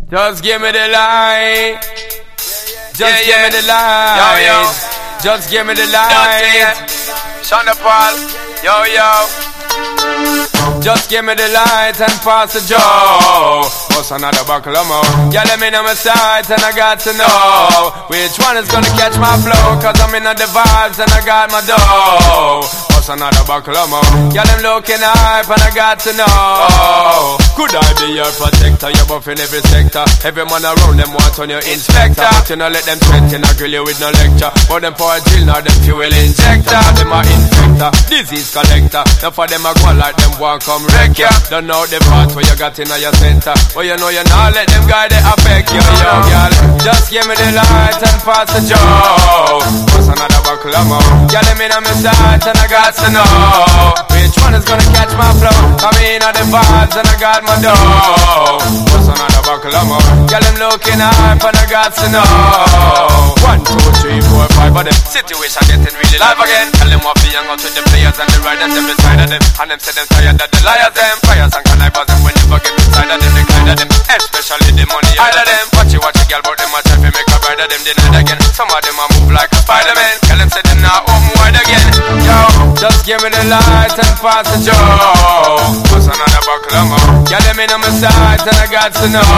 Just give me the light. Just give me the light. Yo, yo. Just give me the light. Sean Paul. Yo, yo. Just give me the light and pass the joe. What's another buckle of more? Yeah, let me know my sight and I got to know which one is gonna catch my flow. Cause I'm in the vibes and I got my dough. What's another buckle of more? Yeah, them looking hype and I got to know. Could I be your protector? You're buffing every sector. Every man around them want on your inspector. But you know let them threaten, I grill you with no lecture. But them for a drill, now them fuel injector. Them a infector, disease collector. Now for them a go like them want come wreck ya. Don't know the part where you got in your center. But you know you not let them guy they affect you. Yo, girl, just give me the light and pass the joe. What's another buckle of more? Yeah, let me know my sight and I got to know which one is gonna catch my flow. Come in on the vibes and I got my dough. What's another buckle of more? Yeah, them looking hype and I got to know 1, 2, 3, 4, 5 of them. Situation getting really live again. Tell them what be hang out with the players and the riders them beside of them. And them say them tired that the liars them. Fires and connivers them when never get inside of them. The kind of them, especially the money out of them. Watch you girl, but them a try to make a bride of them denied again. Some of them a move like a Spider-Man. Tell them say them now open wide again. Yo, just give me the light and pass the joe. What's another buckle of more? Yeah, let me know my sight and I got to know